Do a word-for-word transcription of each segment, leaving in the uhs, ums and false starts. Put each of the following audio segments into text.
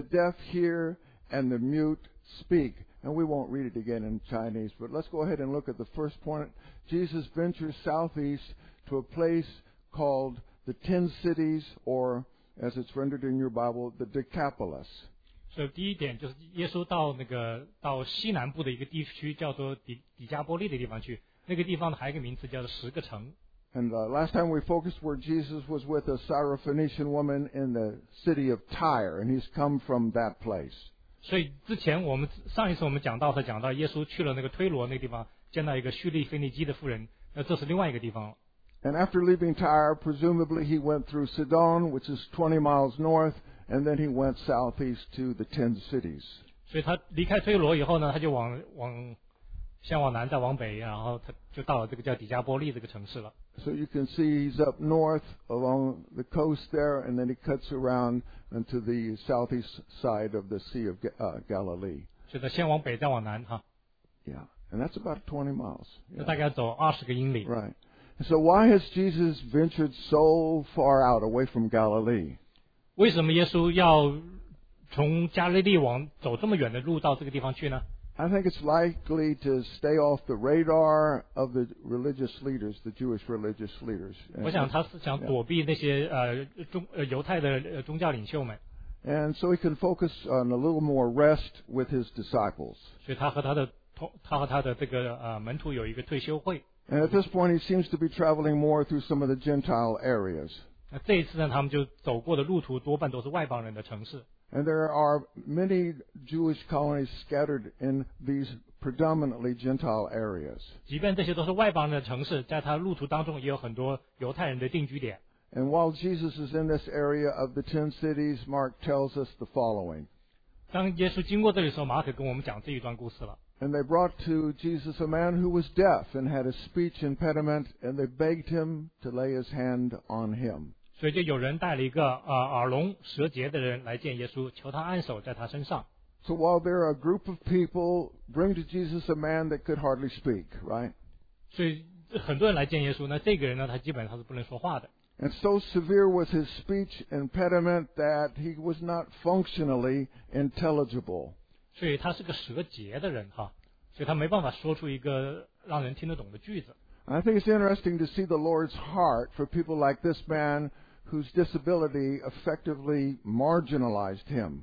deaf hear and the mute speak. And we won't read it again in Chinese, but let's go ahead and look at the first point. Jesus ventures southeast to a place called the Ten Cities, or as it's rendered in your Bible, the Decapolis. 所以第一点就是耶稣到那个到西南部的一个地区叫做底底加波利的地方去，那个地方呢还有一个名字叫做十个城。 And uh, last time we focused where Jesus was with a Syrophoenician woman in the city of Tyre, and he's come from that place. 所以之前我们上一次我们讲到是讲到耶稣去了那个推罗那个地方，见到一个叙利腓尼基的妇人，那这是另外一个地方。 And after leaving Tyre, presumably he went through Sidon, which is twenty miles north, and then he went southeast to the ten cities. 所以他离开推罗以后呢，他就往往先往南再往北，然后他就到了这个叫底加波利这个城市了。 So you can see he's up north along the coast there, and then he cuts around into the southeast side of the Sea of uh, Galilee. 所以他先往北再往南哈。 Yeah, and that's about twenty miles. 那大概走二十个英里。 Right. So why has Jesus ventured so far out away from Galilee? 为什么耶稣要从加利利往走这么远的路到这个地方去呢？ I think it's likely to stay off the radar of the religious leaders, the Jewish religious leaders. 我想他是想躲避那些呃中呃犹太的宗教领袖们。 And so he can focus on a little more rest with his disciples. 所以他和他的他和他的这个呃门徒有一个退休会。 And at this point, he seems to be traveling more through some of the Gentile areas. 那这一次呢，他们就走过的路途多半都是外邦人的城市。 And there are many Jewish colonies scattered in these predominantly Gentile areas. 即便这些都是外邦人的城市，在他路途当中也有很多犹太人的定居点。 And while Jesus is in this area of the ten cities, Mark tells us the following. 当耶稣经过这里的时候，马可跟我们讲这一段故事了。 And they brought to Jesus a man who was deaf and had a speech impediment, and they begged him to lay his hand on him. 所以就有人带了一个呃耳聋舌结的人来见耶稣，求他按手在他身上。 So while there are a group of people, bring to Jesus a man that could hardly speak, right? 所以很多人来见耶稣，那这个人呢，他基本上是不能说话的。 And so severe was his speech impediment that he was not functionally intelligible. 所以他是个舌结的人哈，所以他没办法说出一个让人听得懂的句子。 I think it's interesting to see the Lord's heart for people like this man whose disability effectively marginalized him.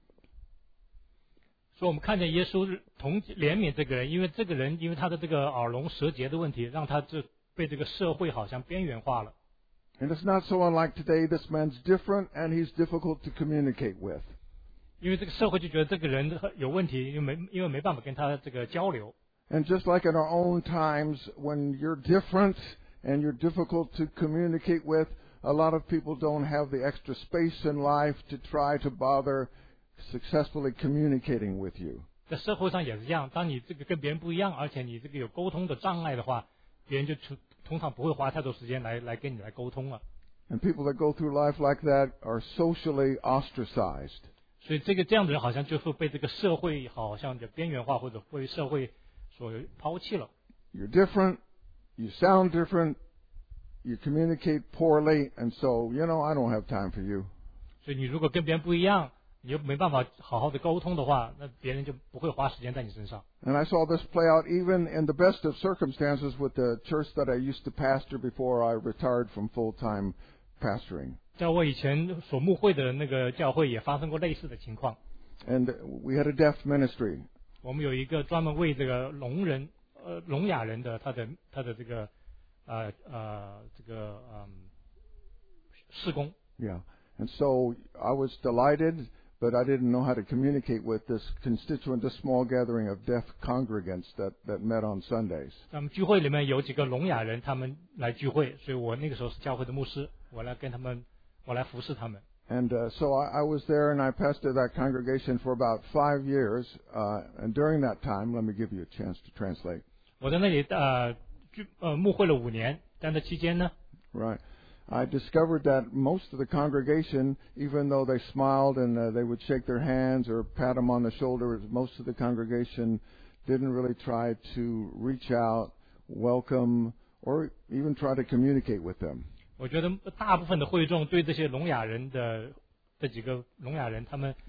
所以我们看见耶稣同怜悯这个人，因为这个人因为他的这个耳聋舌结的问题，让他这被这个社会好像边缘化了。 And it's not so unlike today. This man's different and he's difficult to communicate with. 因为这个社会就觉得这个人有问题，因为没因为没办法跟他这个交流。 And just like in our own times, when you're different and you're difficult to communicate with, a lot of people don't have the extra space in life to try to bother successfully communicating with you. 在社会上也是这样，当你这个跟别人不一样，而且你这个有沟通的障碍的话，别人就通常不会花太多时间来来跟你来沟通了。 And people that go through life like that are socially ostracized. 所以这个这样的人好像就是被这个社会好像就边缘化，或者被社会所抛弃了。 You're different, you sound different, you communicate poorly, and so, you know, I don't have time for you. 所以你如果跟别人不一样，你又没办法好好的沟通的话，那别人就不会花时间在你身上。 And I saw this play out even in the best of circumstances with the church that I used to pastor before I retired from full-time pastoring. 在我以前所牧会的那个教会也发生过类似的情况。 And we had a deaf ministry. 我们有一个专门为这个聋人、呃聋哑人的他的他的这个呃呃这个嗯事工。 Yeah, and so I was delighted, but I didn't know how to communicate with this constituent, this small gathering of deaf congregants that that met on Sundays. 咱们聚会里面有几个聋哑人，他们来聚会，所以我那个时候是教会的牧师，我来跟他们。我来服侍他们。 And uh, so I, I was there, and I pastored that congregation for about five years. Uh, and during that time, let me give you a chance to translate. 我在那里呃呃牧会了五年，在那期间呢。 Right. I discovered that most of the congregation, even though they smiled and uh, they would shake their hands or pat them on the shoulder, most of the congregation didn't really try to reach out, welcome, or even try to communicate with them. 我觉得大部分的会众对这些聋哑人的这几个聋哑人，他们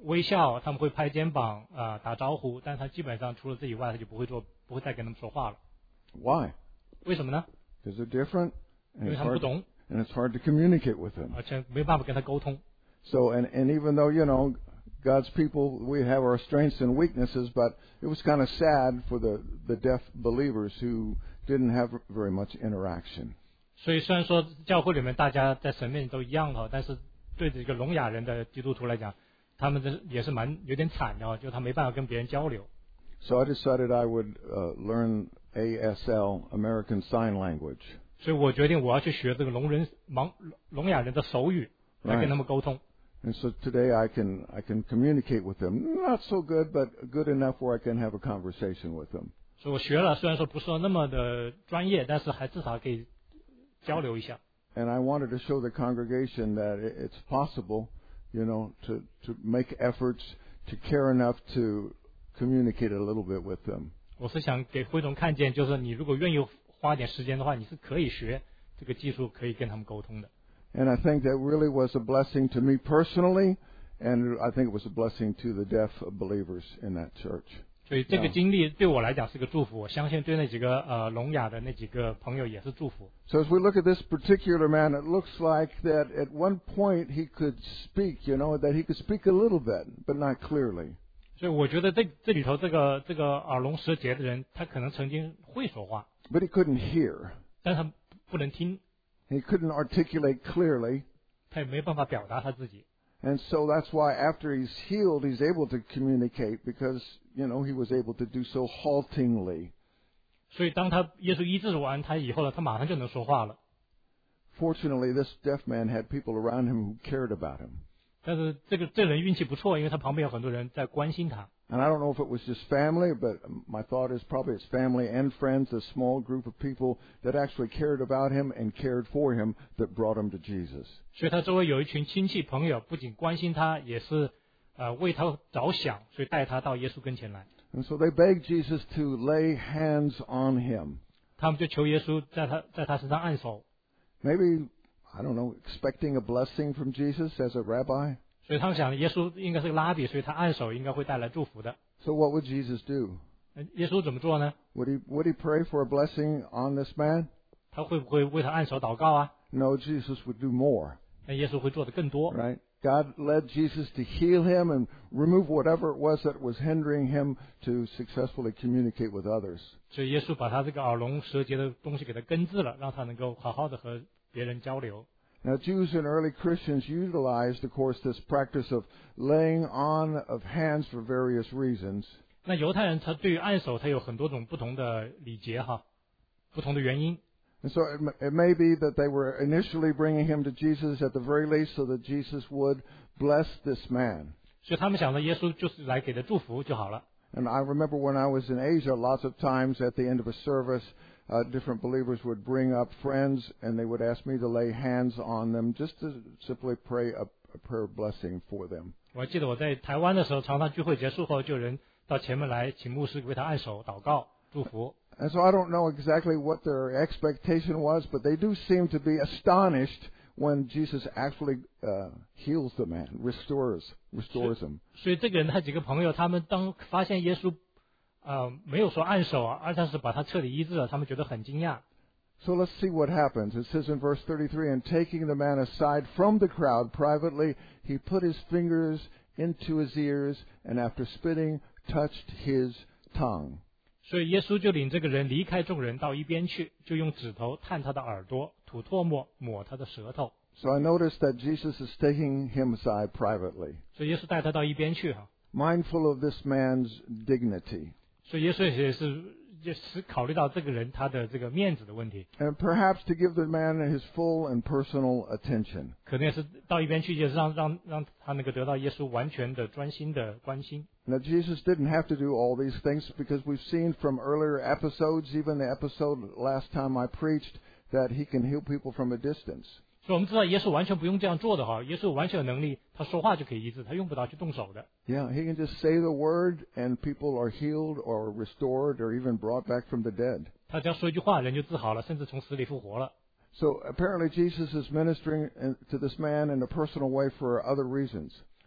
微笑，他们会拍肩膀啊、呃、打招呼，但他基本上除了这以外，他就不会做，不会再跟他们说话了。 Why? 为什么呢？ Because they're different, 因 and 为 it's 他们不 hard, 懂， and it's hard to communicate with them. 而且没办法跟他沟通。 So, and, and even though, you know, God's people, we have our strengths and weaknesses, but it was kind of sad for the, the deaf believers who didn't have very much interaction. 所以虽然说教会里面大家在神面前都一样的，但是对这个聋哑人的基督徒来讲，他们这也是蛮有点惨的，就他没办法跟别人交流。 So I decided I would uh, learn A S L, American Sign Language. 所以我决定我要去学这个聋人盲聋哑人的手语，来跟他们沟通。 And so today I can I can communicate with them. Not so good, but good enough where I can have a conversation with them. 所以我学了，虽然说不是那么的专业，但是还至少可以交流一下。 And I wanted to show the congregation that it's possible, you know, to, to make efforts, to care enough to communicate a little bit with them. 我是想给会众看见，就是你如果愿意花点时间的话，你是可以学这个技术，可以跟他们沟通的。 And I think that really was a blessing to me personally, and I think it was a blessing to the deaf believers in that church. 所以这个经历对我来讲是个祝福，我相信对那几个呃聋哑的那几个朋友也是祝福。 So as we look at this particular man, it looks like that at one point he could speak, you know, that he could speak a little bit, but not clearly. 所以我觉得这这里头这个这个耳聋舌结的人，他可能曾经会说话， But he couldn't hear. 但他不能听， He couldn't articulate clearly. 他也没办法表达他自己。 And so that's why after he's healed, he's able to communicate because, you know, he was able to do so haltingly. 所以当他耶稣医治完他以后呢，他马上就能说话了。 Fortunately, this deaf man had people around him who cared about him. 但是这个这人运气不错，因为他旁边有很多人在关心他。 And I don't know if it was just family, but my thought is probably it's family and friends, a small group of people that actually cared about him and cared for him that brought him to Jesus. 所以他周围有一群亲戚朋友，不仅关心他，也是呃为他着想，所以带他到耶稣跟前来。 And so they begged Jesus to lay hands on him. 他们就求耶稣在他在他身上按手， Maybe, I don't know, expecting a blessing from Jesus as a rabbi. 所以他们想耶稣应该是个拉比，所以他按手应该会带来祝福的。 So what would Jesus do? 那耶稣怎么做呢？ Would he, would he pray for a blessing on this man? 他会不会为他按手祷告啊？ No, Jesus would do more, 那耶稣会做的更多。 right? God led Jesus to heal him and remove whatever it was that was hindering him to successfully communicate with others. 所以耶稣把他这个耳聋舌结的东西给他根治了，让他能够好好的和别人交流。 Now, Jews and early Christians utilized, of course, this practice of laying on of hands for various reasons. 那犹太人他对于按手，他有很多种不同的礼节哈，不同的原因。 And so it, it may be that they were initially bringing him to Jesus at the very least so that Jesus would bless this man. 所以他们想着耶稣就是来给他祝福就好了。 And I remember when I was in Asia, lots of times at the end of a service, uh, different believers would bring up friends and they would ask me to lay hands on them just to simply pray a, a prayer blessing for them. 我还记得我在台湾的时候，常常聚会结束后，就有人到前面来，请牧师为他按手、祷告、祝福。 And so I don't know exactly what their expectation was, but they do seem to be astonished when Jesus actually uh, heals the man, restores, restores him. 所以这个人他几个朋友，他们当发现耶稣，呃，没有说按手啊，而他是把他彻底医治了，他们觉得很惊讶。 So let's see what happens. It says in verse thirty-three, and taking the man aside from the crowd privately, he put his fingers into his ears, and after spitting, touched his tongue. 所以耶稣就领这个人离开众人到一边去，就用指头探他的耳朵，吐唾沫抹他的舌头。 So I noticed that Jesus is taking him aside privately, 所以耶稣带他到一边去哈， mindful of this man's dignity. 所以耶稣也是也是考虑到这个人他的这个面子的问题， And perhaps to give the man his full and personal attention. 可能也是到一边去，也是让让让他能够得到耶稣完全的专心的关心。 Now, Jesus didn't have to do all these things because we've seen from earlier episodes, even the episode last time I preached, that he can heal people from a distance. 所以我们知道耶稣完全不用这样做的哈，耶稣完全有能力，他说话就可以医治，他用不着去动手的。 Yeah, he can just say the word and people are healed or restored or even brought back from the dead. 他只要说一句话，人就治好了，甚至从死里复活了。 So apparently Jesus is ministering to this man in a personal way for other reasons.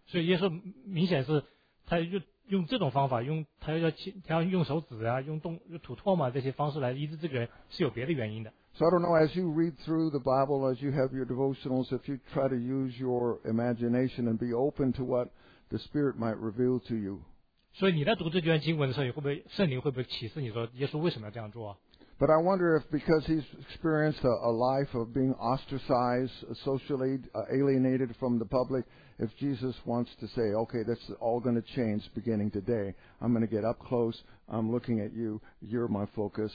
所以耶稣明显是他用用这种方法，用他要他要用手指啊，用动吐唾沫这些方式来医治这个人，是有别的原因的。 So I don't know, as you read through the Bible, as you have your devotionals, if you try to use your imagination and be open to what the Spirit might reveal to you. 所以你在读这卷经文的时候，你会不会圣灵会不会启示你说耶稣为什么要这样做啊？ But I wonder if because he's experienced a, a life of being ostracized, socially uh, alienated from the public, if Jesus wants to say, okay, that's all going to change beginning today. I'm going to get up close. I'm looking at you. You're my focus.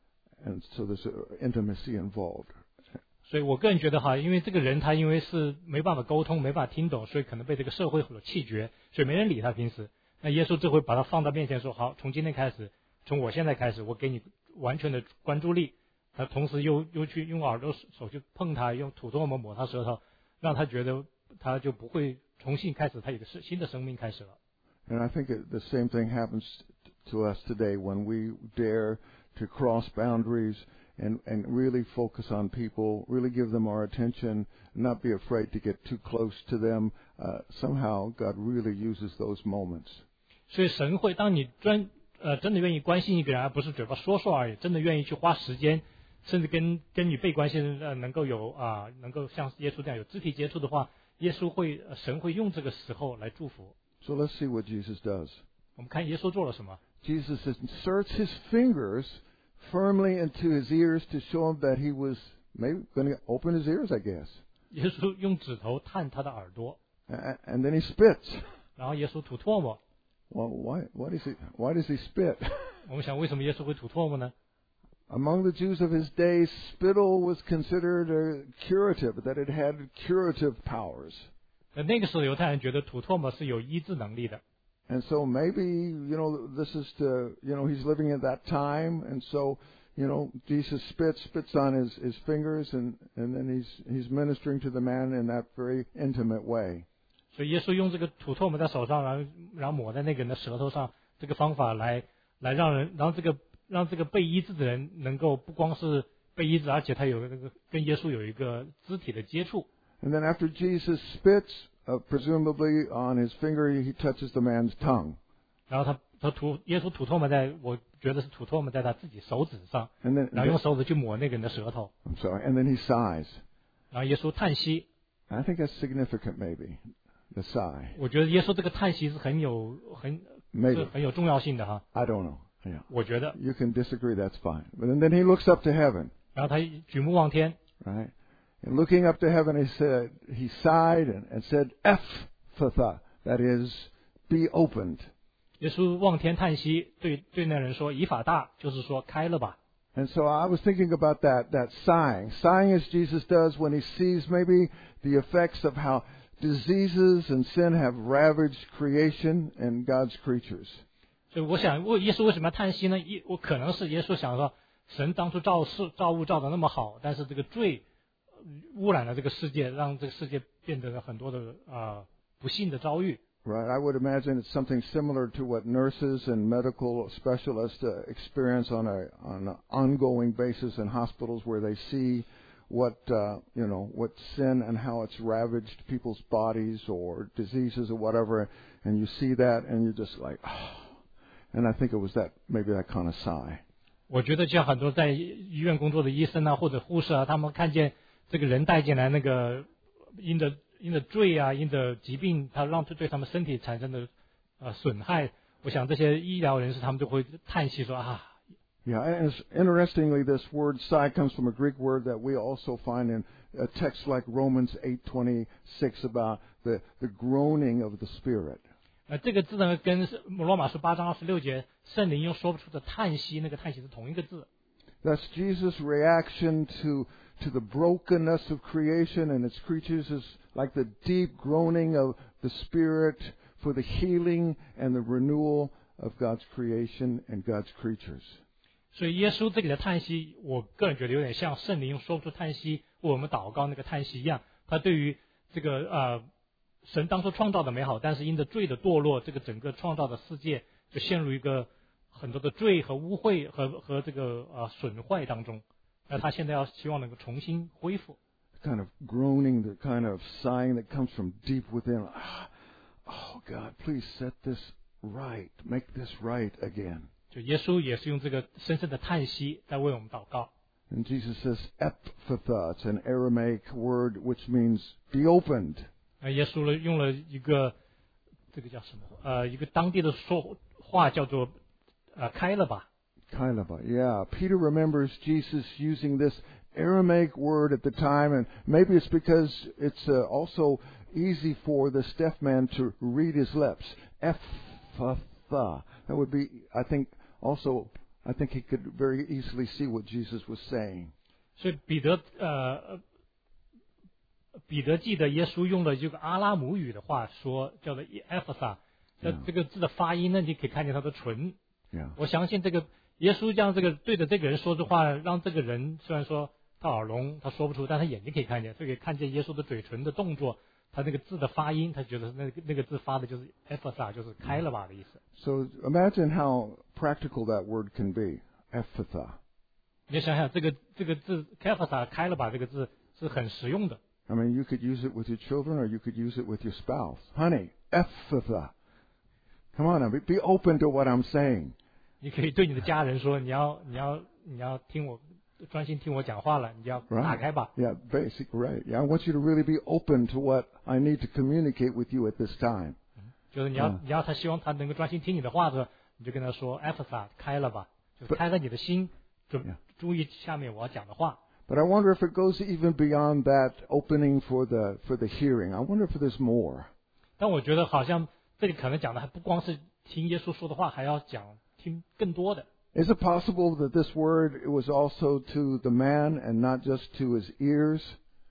And so there's intimacy involved. 所以我个人觉得哈，因为这个人他因为是没办法沟通，没办法听懂，所以可能被这个社会所弃绝，所以没人理他平时。那耶稣这回把他放到面前说，好，从今天开始，从我现在开始，我给你完全的关注力。他同时又又去用耳朵手去碰他，用吐唾沫抹他舌头，让他觉得他就不会重新开始他有个新的生命开始了。 And I think it, the same thing happens to us today when we dare to cross boundaries and, and really focus on people, really give them our attention, not be afraid to get too close to them. Uh, somehow God really uses those moments. 所以神会当你专呃真的愿意关心一个人，而不是嘴巴说说而已，真的愿意去花时间，甚至跟跟你被关心的人呃能够有啊、呃、能够像耶稣这样有肢体接触的话，耶稣会、呃、神会用这个时候来祝福。 So let's see what Jesus does. 我们看耶稣做了什么。 Jesus inserts his fingers firmly into his ears to show him that he was maybe going to open his ears, I guess. 耶稣用指头探他的耳朵， And, and then he spits. 然后耶稣吐唾沫。 Well, why, why, does he, why does he spit? 我们想，为什么耶稣会吐唾沫呢？ Among the Jews of his day, spittle was considered a curative, that it had curative powers. 那那个时候犹太人觉得吐唾沫是有医治能力的。 And so maybe, you know, this is to, you know, he's living at that time, and so, you know, Jesus spits, spits on his, his fingers, and, and then he's, he's ministering to the man in that very intimate way. 所以耶稣用这个吐唾沫在手上，然后然后抹在那个人的舌头上，这个方法来来让人，让这个让这个被医治的人能够不光是被医治，而且他有那个跟耶稣有一个肢体的接触。 And then after Jesus spits, uh, presumably on his finger, he touches the man's tongue. 然后他他吐耶稣吐唾沫在，我觉得是吐唾沫在他自己手指上， And then, 然后用手指去抹那个人的舌头。 I'm sorry, and then he sighs. 然后耶稣叹息。 I think that's significant, maybe, the sigh. 我觉得耶稣这个叹息是很有很是 Maybe. 很有重要性的哈。 I don't know. Yeah. 我觉得。 You can disagree, that's fine. But then, then he looks up to heaven, 然后他举目望天， right? And looking up to heaven, he said, he sighed and, and said, Ephphatha, that is, be opened. 耶稣望天叹息，对对那人说：“以法大，就是说开了吧。” And so I was thinking about that, that sighing. Sighing as Jesus does when he sees maybe the effects of how diseases and sin have ravaged creation and God's creatures. 所以我想，为耶稣为什么要叹息呢？一我可能是耶稣想说，神当初造世造物造的那么好，但是这个罪污染了这个世界，让这个世界变得很多的啊、呃、不幸的遭遇。 Right. I would imagine it's something similar to what nurses and medical specialists uh, experience on a on an ongoing basis in hospitals, where they see what uh, you know what sin and how it's ravaged people's bodies or diseases or whatever, and you see that and you're just like, oh. And I think it was that maybe that kind of sigh. 我觉得像很多在医院工作的医生啊或者护士啊，他们看见这个人带进来那个因着因着罪啊，因着疾病，他让对他们身体产生的呃损害，我想这些医疗人士他们就会叹息说啊。 Yeah, and interestingly, this word sigh comes from a Greek word that we also find in a text like Romans eight twenty-six about the the groaning of the Spirit. 呃，这个字呢，跟罗马书八章二十六节圣灵又说不出的叹息，那个叹息是同一个字。 That's Jesus' reaction to to the brokenness of creation and its creatures is like the deep groaning of the Spirit for the healing and the renewal of God's creation and God's creatures. 所以耶稣这里的叹息，我个人觉得有点像圣灵说不出叹息，为我们祷告那个叹息一样。他对于这个呃。 神当初创造的美好，但是因着罪的堕落，这个整个创造的世界就陷入一个很多的罪和污秽和和这个呃损坏当中。那他现在要希望能够重新恢复。 Kind of groaning, the kind of sighing that comes from deep within. oh God, please set this right, make this right again. 就耶稣也是用这个深深的叹息在为我们祷告。 And Jesus says, Ephphatha, it's an Aramaic word which means be opened. 那耶稣呢用了一个这个叫什么？呃，一个当地的说话叫做呃开了吧。 Kailaba, yeah. Peter remembers Jesus using this Aramaic word at the time, and maybe it's because it's uh, also easy for the deaf man to read his lips. Ephphatha. That would be, I think, also, I think he could very easily see what Jesus was saying. 所以彼得呃彼得记得耶稣用了这个阿拉姆语的话说，叫做 Ephphatha。那这个字的发音呢，你可以看见他的唇。 Yeah. 我相信这个耶稣将这个对着这个人说这话，让这个人虽然说他耳聋，他说不出，但他眼睛可以看见，所以可以看见耶稣的嘴唇的动作，他那个字的发音，他觉得那个那个字发的就是 Ephphatha， 就是开了吧的意思。 So imagine how practical that word can be, Ephphatha. 你想想这个这个字 Ephphatha 开了吧这个字是很实用的。 I mean, you could use it with your children or you could use it with your spouse. Honey, Ephphatha. Come on, be, be open to what I'm saying. 你可以对你的家人说，你要你要你要听我专心听我讲话了，你要打开吧。 Right. Yeah, basic, right. Yeah, I want you to really be open to what I need to communicate with you at this time. 就是你要、uh, 你要他希望他能够专心听你的话的时候，你就跟他说 Ephphatha 开了吧，就开了你的心，就注意下面我要讲的话。 But I wonder if it goes even beyond that opening for the for the hearing. I wonder if there's more. 但我觉得好像这里可能讲的还不光是听耶稣说的话，还要讲听更多的。 Is it possible that this word it was also to the man and not just to his ears?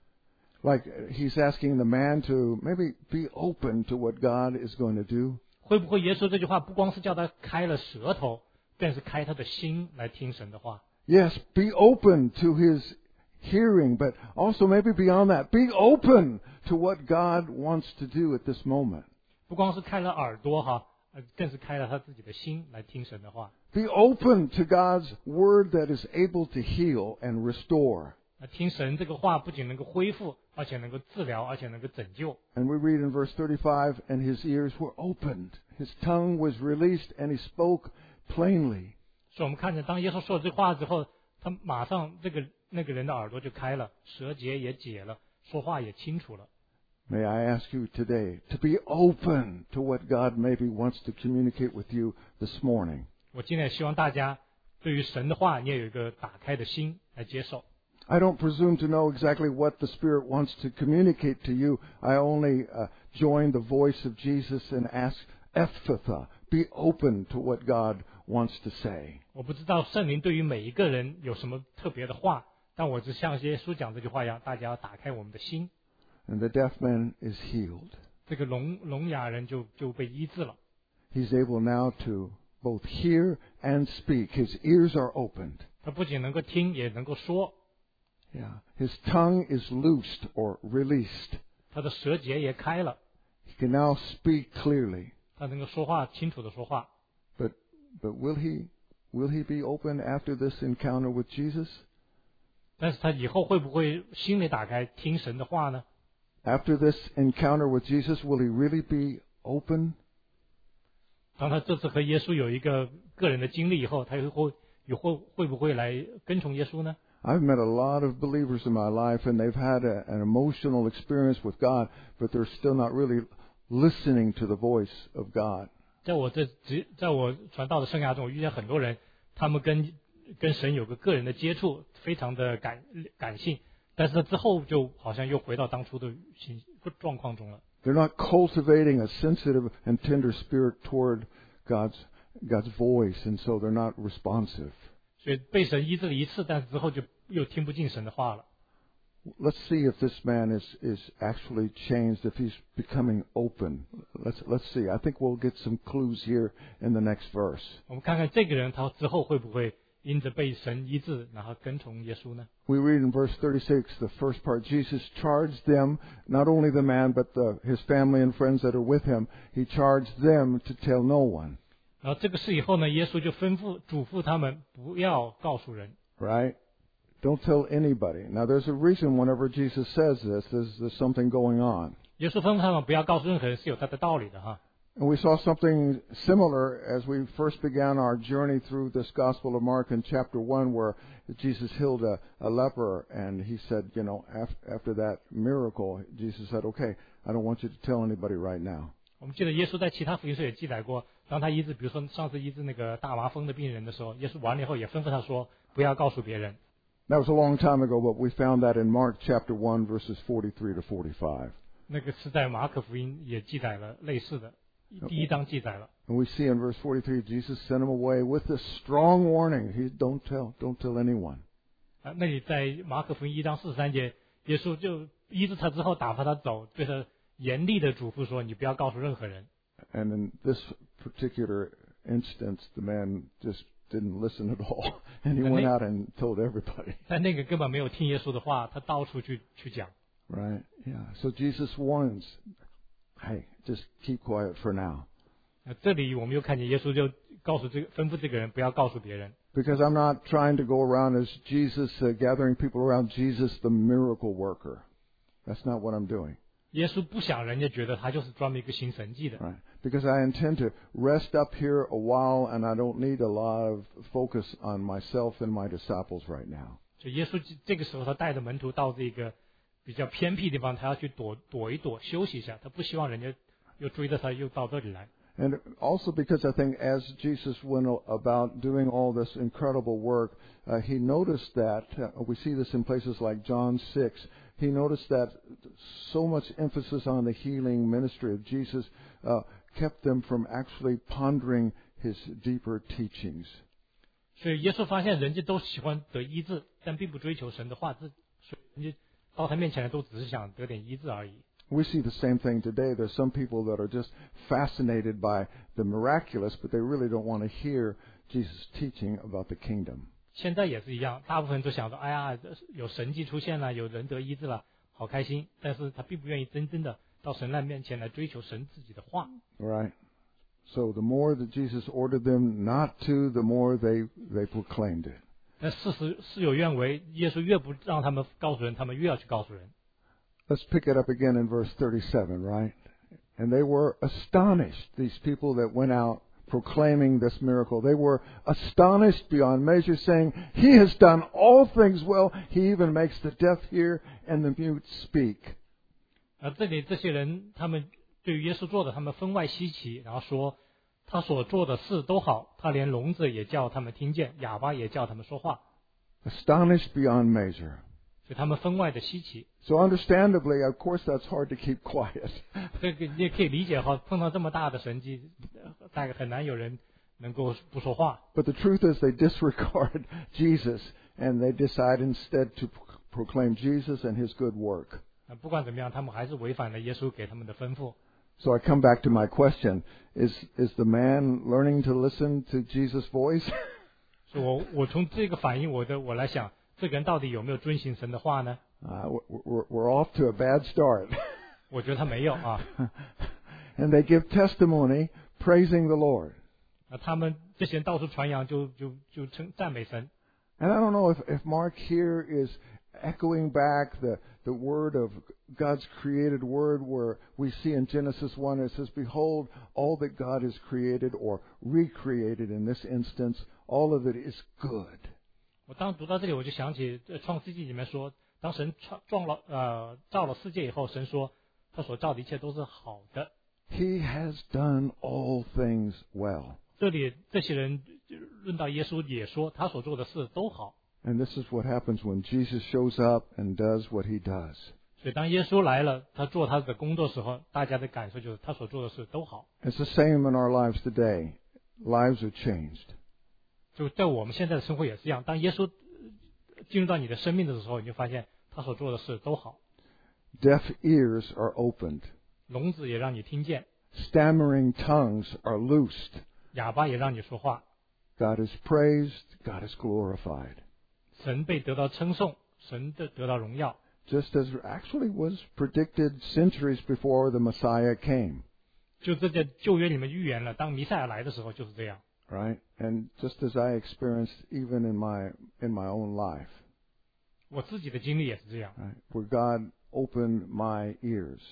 Like he's asking the man to maybe be open to what God is going to do? 会不会耶稣这句话不光是叫他开了舌头，更是开他的心来听神的话？ Yes, be open to his hearing, but also maybe beyond that, be open to what God wants to do at this moment. 不光是开了耳朵哈，更是开了他自己的心来听神的话。 Be open to God's word that is able to heal and restore. 听神这个话不仅能够恢复，而且能够治疗，而且能够拯救。 And we read in verse thirty-five, and his ears were opened, his tongue was released, and he spoke plainly. 所以我们看见，当耶稣说了这话之后，他马上这个那个人的耳朵就开了，舌结也解了，说话也清楚了。 May I ask you today to be open to what God maybe wants to communicate with you this morning. 我今天也希望大家对于神的话，你也有一个打开的心来接受。 I don't presume to know exactly what the Spirit wants to communicate to you. I only uh, join the voice of Jesus and ask Ephphatha, be open to what God wants to say. 我不知道圣灵对于每一个人有什么特别的话，但我只像耶稣讲这句话一样，大家要打开我们的心。 And the deaf man is healed. 这个聋聋哑人就就被医治了。 He's able now to both hear and speak. His ears are opened. 他不仅能够听，也能够说。 Yeah. His tongue is loosed or released. 他的舌结也开了。 He can now speak clearly. 他能够说话，清楚的说话。 But but will he will he be open after this encounter with Jesus? 但是他以后会不会心里打开，听神的话呢？ After this encounter with Jesus, will he really be open? 当他这次和耶稣有一个个人的经历以后，他又会以后会不会来跟从耶稣呢？ I've met a lot of believers in my life, and they've had a, an emotional experience with God, but they're still not really listening to the voice of God. 在我这在我传道的生涯中，我遇见很多人，他们跟跟神有个个人的接触，非常的感感性，但是之后就好像又回到当初的情状况中了。 They're not cultivating a sensitive and tender spirit toward God's God's voice, and so they're not responsive. 所以被神医治了一次，但是之后就又听不进神的话了。 Let's see if this man is, is actually changed, if he's becoming open. Let's let's see. I think we'll get some clues here in the next verse. 我们看看这个人他之后会不会因着被神医治，然后跟从耶稣呢？ We read in verse thirty-six, the first part, Jesus charged them, not only the man, but the, his family and friends that are with him, he charged them to tell no one. 然后这个事以后呢，耶稣就吩咐嘱咐他们不要告诉人。 Right? Don't tell anybody. Now there's a reason whenever Jesus says this, there's, there's something going on. 耶稣吩咐他们不要告诉任何人是有他的道理的哈。 And we saw something similar as we first began our journey through this Gospel of Mark in chapter one, where Jesus healed a, a leper, and he said, you know, after, after that miracle, Jesus said, okay, I don't want you to tell anybody right now. 我们记得耶稣在其他福音书也记载过，当他医治，比如说上次医治那个大麻风的病人的时候，耶稣完了以后也吩咐他说，不要告诉别人。 That was a long time ago, but we found that in Mark chapter one, verses forty-three to forty-five. 那个是在马可福音也记载了类似的。第一章记载了。 And we see in verse forty-three, Jesus sent him away with a strong warning. He don't tell, don't tell anyone. 啊，那里在马可福音一章四十三节，耶稣就医治他之后打发他走，对他严厉的嘱咐说：“你不要告诉任何人。” And in this particular instance, the man just didn't listen at all, and he went out and told everybody. 但那个根本没有听耶稣的话，他到处去去讲。 Right? Yeah. So Jesus warns. Hey, just keep quiet for now. 这里我们又看见耶稣就告诉这个吩咐这个人不要告诉别人。 Because I'm not trying to go around as Jesus, uh, gathering people around Jesus, the miracle worker. That's not what I'm doing. 耶稣不想人家觉得他就是专门一个行神迹的。 Right. Because I intend to rest up here a while, and I don't need a lot of focus on myself and my disciples right now. 所以耶稣这个时候他带着门徒到这个比较偏僻的地方，他要去躲躲一躲，休息一下。他不希望人家又追着他又到这里来。 And also because I think as Jesus went about doing all this incredible work, uh, he noticed that, uh, we see this in places like John six, he noticed that so much emphasis on the healing ministry of Jesus uh, kept them from actually pondering his deeper teachings. 所以耶稣发现人家都喜欢得医治，但并不追求神的话，这所以人家到他面前来都只是想得点医治而已。 We see the same thing today. There's some people that are just fascinated by the miraculous, but they really don't want to hear Jesus' teaching about the kingdom. 现在也是一样，大部分人都想说，哎呀，有神迹出现了，有人得医治了，好开心。但是他并不愿意真正的到神来面前来追求神自己的话。 Right. So the more that Jesus ordered them not to, the more they they proclaimed it. 但事实事有愿违，耶稣越不让他们告诉人，他们越要去告诉人。 Let's pick it up again in verse thirty-seven, right? And they were astonished, these people that went out proclaiming this miracle. They were astonished beyond measure, saying, He has done all things well. He even makes the deaf hear and the mute speak. 而这里这些人，他们对于耶稣做的，他们分外稀奇，然后说他所做的事都好，他连聋子也叫他们听见，哑巴也叫他们说话。 Astonished beyond measure. 所以他们分外的稀奇。 So understandably, of course, that's hard to keep quiet. 这个你也可以理解哈，碰到这么大的神迹，大概很难有人能够不说话。 But the truth is, they disregard Jesus, and they decide instead to proclaim Jesus and His good work. 不管怎么样，他们还是违反了耶稣给他们的吩咐。 So I come back to my question: Is is the man learning to listen to Jesus' voice? 所以我我从这个反应，我的我来想，这个人到底有没有遵行神的话呢？ Uh, we're, we're off to a bad start. 我觉得他没有啊。 And they give testimony, praising the Lord. 那他们这些人到处传扬，就就就称赞美神。 And I don't know if if Mark here is echoing back the the word of God's created word, where we see in Genesis one it says, "Behold, all that God has created or recreated in this instance, all of it is good." 我当读到这里，我就想起创世纪里面说，当神创创了呃造了世界以后，神说他所造的一切都是好的。 He has done all things well. 这里这些人论到耶稣也说，他所做的事都好。 And this is what happens when Jesus shows up and does what He does. 所以当耶稣来了，他做他的工作时候，大家的感受就是他所做的事都好。 It's the same in our lives today. Lives are changed. 就在我们现在的生活也是一样，当耶稣进入到你的生命的时候，你就发现他所做的事都好。 Deaf ears are opened. 聋子也让你听见。 Stammering tongues are loosed. 哑巴也让你说话。 God is praised. God is glorified. 神被得到称颂，神的得到荣耀。 Just as actually was predicted centuries before the Messiah came. 就这在旧约里面预言了，当弥赛亚来的时候就是这样。 Right? And just as I experienced even in my in my own life. 我自己的经历也是这样。 Right? Where God opened my ears.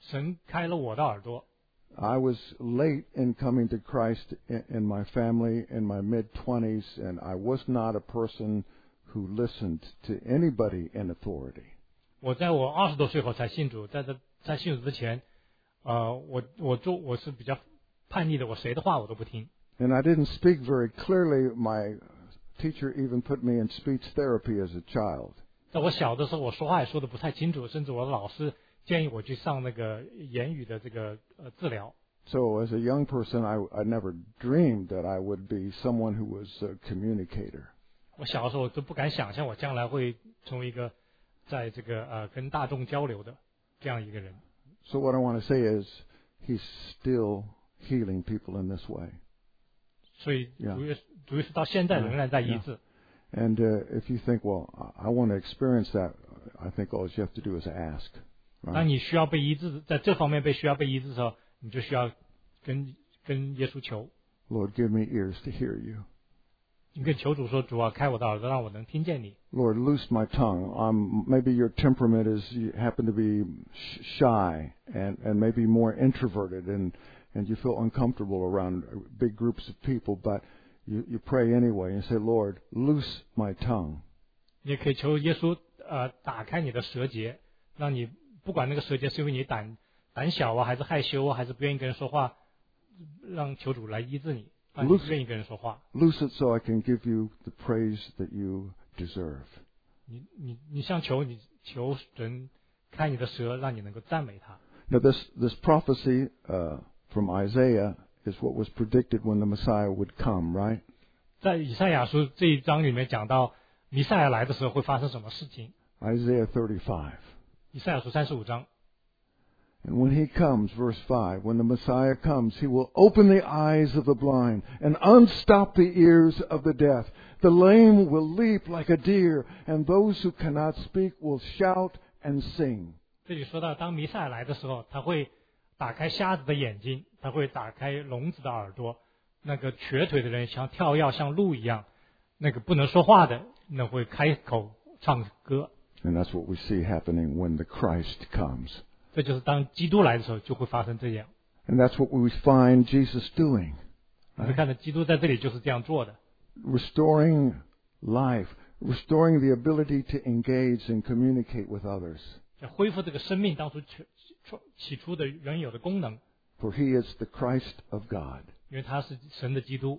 神开了我的耳朵。 I was late in coming to Christ in, in my family in my mid-twenties, and I was not a person who listened to anybody in authority. 我在我二十多岁后才信主，在这在信主之前，呃，我我做我是比较叛逆的，我谁的话我都不听。 And I didn't speak very clearly. My teacher even put me in speech therapy as a child. 在我小的时候，我说话也说的不太清楚，甚至我的老师建议我去上那个言语的这个呃治疗。 So as a young person, I, I never dreamed that I would be someone who was a communicator. 我小的时候都不敢想象我将来会成为一个在这个呃跟大众交流的这样一个人。 So what I want to say is, He's still healing people in this way. 所以 Yeah. 主耶主耶稣到现在仍然在医治。 And uh, if you think, well, I want to experience that, I think all you have to do is ask. 当 Right? 你需要被医治，在这方面被需要被医治的时候，你就需要跟跟耶稣求。 Lord, give me ears to hear you. 你跟求主说：“主啊，开我的耳朵，让我能听见你。” Lord, loose my tongue. Um, maybe your temperament is you happen to be sh- shy and, and maybe more introverted, and, and you feel uncomfortable around big groups of people, but you, you pray anyway and say, Lord, loose my tongue. 你也可以求耶稣呃打开你的舌结，让你不管那个舌结是因为你胆胆小啊，还是害羞啊，还是不愿意跟人说话，让求主来医治你，让你愿意跟人说话。 Loose it so I can give you the praise that you deserve. 你你你向求你求神开你的舌，让你能够赞美他。 Now this, this prophecy uh, from Isaiah is what was predicted when the Messiah would come, right? 在以赛亚书这一章里面讲到弥赛亚来的时候会发生什么事情。 Isaiah thirty-five. 以赛亚书三十五章。 And when he comes, verse five, when the Messiah comes, he will open the eyes of the blind and unstop the ears of the deaf. The lame will leap like a deer, and those who cannot speak will shout and sing. 这里说到，当弥赛亚来的时候，他会打开瞎子的眼睛，他会打开聋子的耳朵。那个瘸腿的人像跳跃，像鹿一样；那个不能说话的，那会开口唱歌。 And that's what we see happening when the Christ comes. 这就是当基督来的时候就会发生这样。 And that's what we find Jesus doing. 我们看到基督在这里就是这样做的， Restoring life, restoring the ability to engage and communicate with others. 要恢复这个生命当初起起初的原有的功能， For he is the Christ of God. 因为他是神的基督。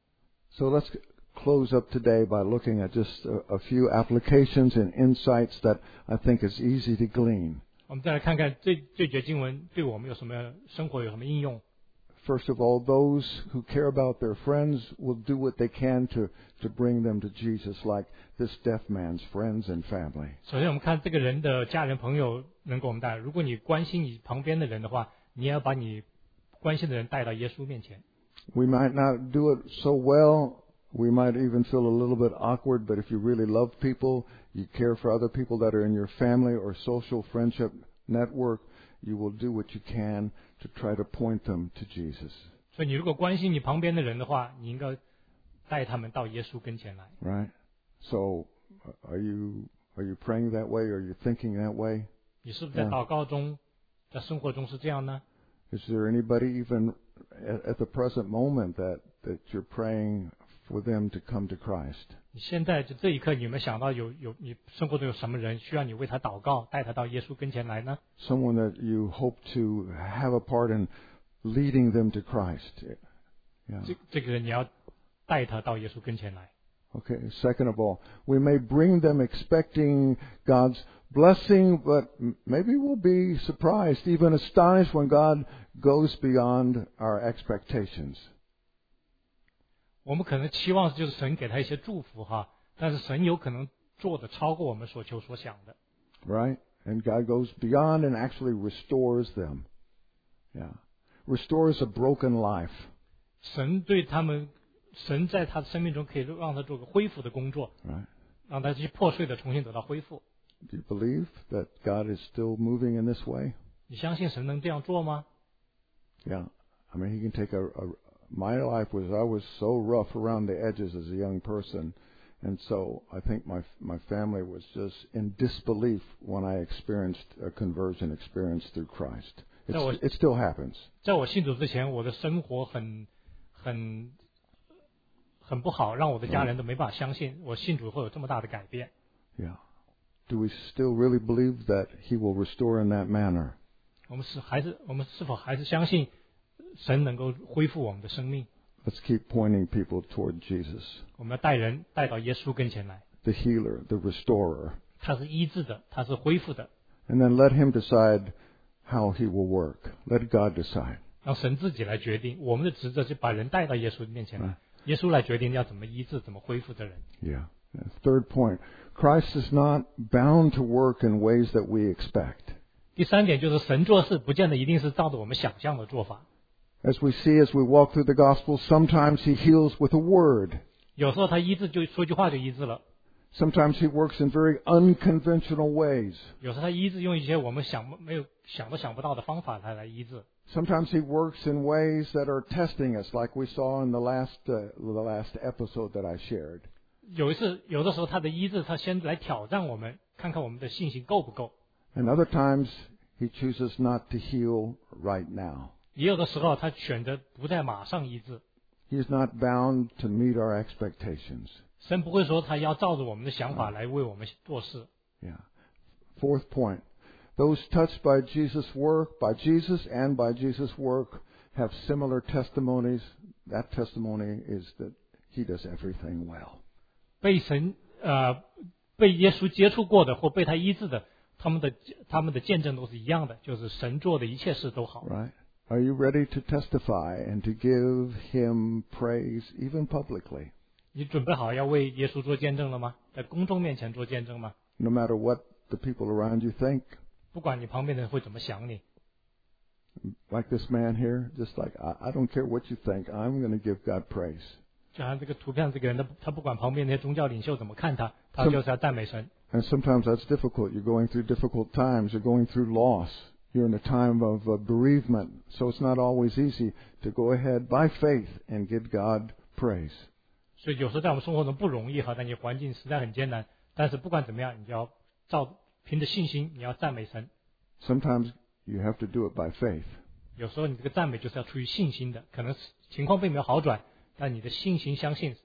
So let's close up today by looking at just a, a few applications and insights that I think is easy to glean. 我们再来看看这这节经文对我们有什么生活有什么应用。 First of all, those who care about their friends will do what they can to, to bring them to Jesus, like this deaf man's friends and family. 首先，我们看这个人的家人朋友能给我们带来。如果你关心你旁边的人的话，你也要把你关心的人带到耶稣面前。 We might not do it so well. We might even feel a little bit awkward, but if you really love people, you care for other people that are in your family or social friendship network, you will do what you can to try to point them to Jesus. 所以，你如果关心你旁边的人的话，你应该带他们到耶稣跟前来。 Right? So, are you are you praying that way? Are you thinking that way? 你是不是在祷告中，在生活中是这样呢？ Is there anybody even at, at the present moment that, that you're praying for them to come to Christ? 你现在就这一刻，你有没有想到有有你生活中有什么人需要你为他祷告，带他到耶稣跟前来呢？ Someone that you hope to have a part in leading them to Christ. Yeah. 这这个人你要带他到耶稣跟前来。 Okay. Second of all, we may bring them expecting God's blessing, but maybe we'll be surprised, even astonished when God goes beyond our expectations. 我们可能期望就是神给他一些祝福哈，但是神有可能做的超过我们所求所想的。 Right? And God goes beyond and actually restores them. Yeah. Restores a broken life. 神对他们，神在他的生命中可以让他做个恢复的工作， Right? 让他这些破碎的重新得到恢复。 Do you believe that God is still moving in this way? 你相信神能这样做吗？ Yeah. I mean, He can take a, a my life was I was so rough around the edges as a young person, and so I think my my family was just in disbelief when I experienced a conversion experience through Christ. 在我 It's, it still happens. 在我信主之前，我的生活很很很不好，让我的家人都没办法相信我信主会有这么大的改变。 Yeah. Do we still really believe that He will restore in that manner? 我们是还是我们是否还是相信神能够恢复我们的生命？ Let's keep pointing people toward Jesus, 我们要带人带到耶稣跟前来， the healer, the restorer, 他是医治的，他是恢复的， and then let Him decide how He will work. Let God decide. 让神自己来决定。我们的职责是把人带到耶稣面前来，耶稣来决定要怎么医治、怎么恢复这人。 Yeah. Third point, Christ is not bound to work in ways that we expect. 第三点就是神做事不见得一定是照着我们想象的做法。 As we see as we walk through the Gospel, sometimes He heals with a word. 有时候他医治就说句话就医治了， Sometimes He works in very unconventional ways. 有时候他医治用一些我们想没有想都想不到的方法来来医治。 Sometimes He works in ways that are testing us, like we saw in the last uh, the last episode that I shared. 有一次，有的时候他的医治，他先来挑战我们，看看我们的信心够不够。 And other times He chooses not to heal right now. 也有的时候，他选择不再马上医治。 He is not bound to meet our expectations. 神不会说他要照着我们的想法来为我们做事。 Yeah. Fourth point. Those touched by Jesus' work, by Jesus and by Jesus' work, have similar testimonies. That testimony is that He does everything well. 被神呃被耶稣接触过的或被他医治的，他们的他们的见证都是一样的，就是神做的一切事都好。 Right? Are you ready to testify and to give Him praise, even publicly? 你准备好要为耶稣做见证了吗？在公众面前做见证吗？ No matter what the people around you think? 不管你旁边的人会怎么想你， Like this man here, just like, I, I don't care what you think, I'm going to give God praise. 就像这个图片这个人，他他不管旁边那些宗教领袖怎么看他，他就是要赞美神。 And sometimes that's difficult. You're going through difficult times. You're going through loss. You're in a time of uh, bereavement. So it's not always easy to go ahead by faith and give God praise. 所以有时候在我们生活中不容易哈，但你环境实在很艰难。但是不管怎么样，你就要照凭着信心，你要赞美神。 Sometimes you have to do it by faith. 有时候你这个赞美就是要出于信心的，可能情况并没有好转，但你的信心相信。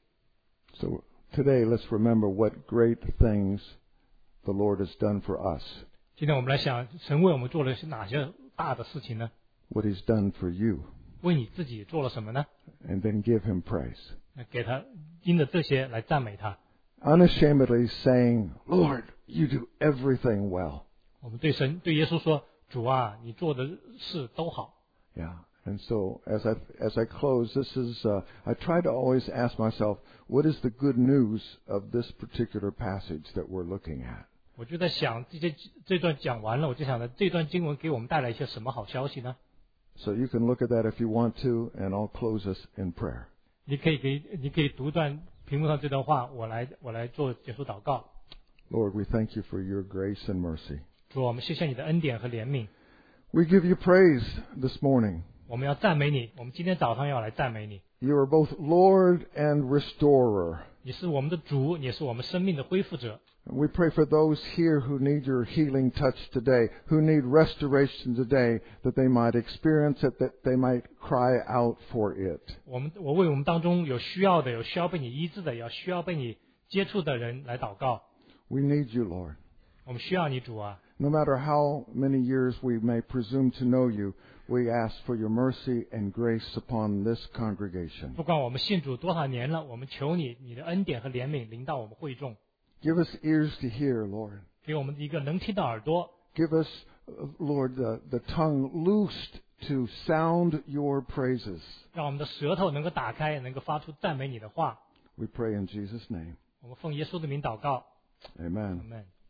So today let's remember what great things the Lord has done for us. 今天我们来想，神为我们做了哪些大的事情呢？ What He's done for you. 为你自己做了什么呢？ And then give Him praise. 那给他因着这些来赞美他。 Unashamedly saying, Lord, you do everything well. 我们对神对耶稣说：“主啊，你做的事都好。” Yeah. And so as I as I close, this is uh, I try to always ask myself, what is the good news of this particular passage that we're looking at? 我就在想，这些这段讲完了，我就想着这段经文给我们带来一些什么好消息呢？ So you can look at that if you want to, and I'll close us in prayer. 你可以给你可以读段屏幕上这段话，我来我来做结束祷告。 Lord, we thank you for your grace and mercy. 主，我们谢谢你的恩典和怜悯， We give you praise this morning. 我们要赞美你。我们今天早上要来赞美你。 You are both Lord and restorer. 你是我们的主，你是我们生命的恢复者。 And we pray for those here who need your healing touch today, who need restoration today, that they might experience it, that they might cry out for it. 我们我为我们当中有需要的、有需要被你医治的、有需要被你接触的人来祷告。 We need you, Lord. 我们需要你，主啊！ No matter how many years we may presume to know you, we ask for your mercy and grace upon this congregation. 不管我们信主多少年了，我们求你，你的恩典和怜悯临到我们会众， Give us ears to hear, Lord. 给我们一个能听的耳朵， Give us, uh, Lord, the, the tongue loosed to sound your praises. 让我们的舌头能够打开，能够发出赞美你的话。 We pray in Jesus' name. 我们奉耶稣的名祷告， Amen. 阿们。